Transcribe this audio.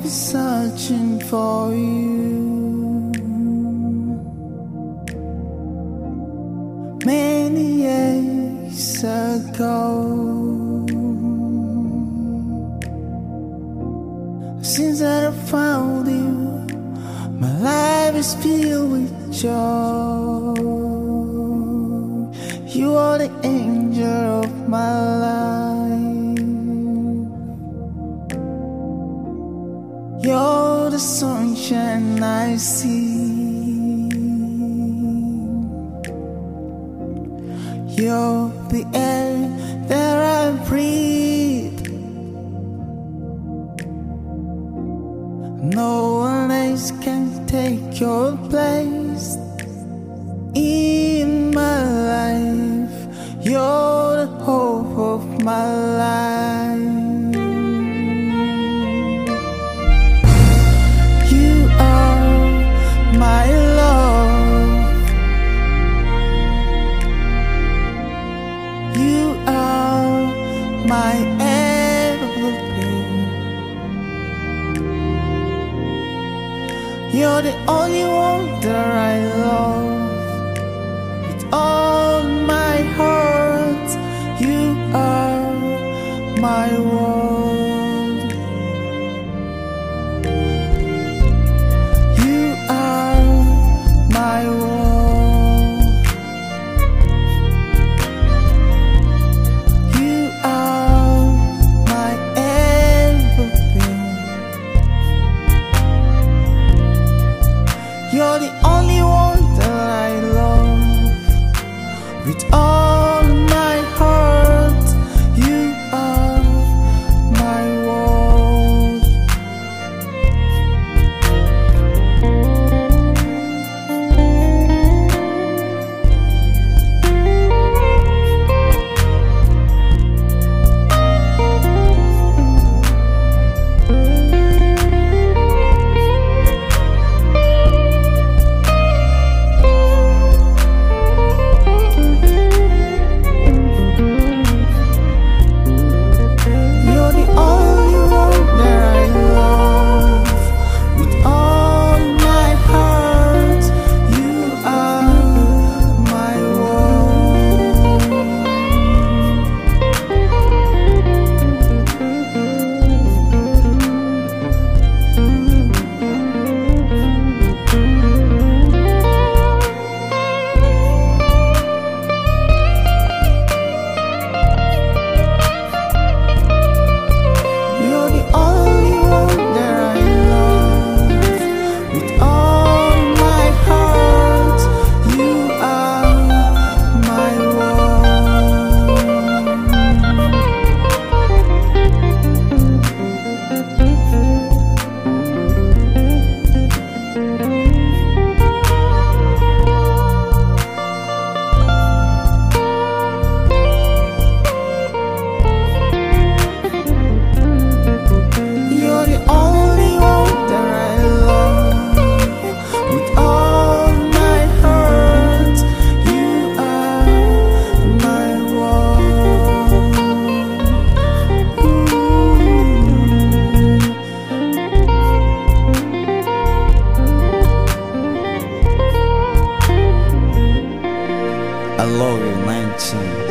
searching for you. Many years ago, since I found you, my life is filled with joy. You are the angel of my life. You're the sunshine I see. You're the air that I breathe. No one else can take your place in my life. You're the hope of my life. You are my love. You are my everything. You're the only one that I love with all my heart. You are my world. You are my world. You are my everything. You're the only one that I love with all my heart. You are my world. I love you 19.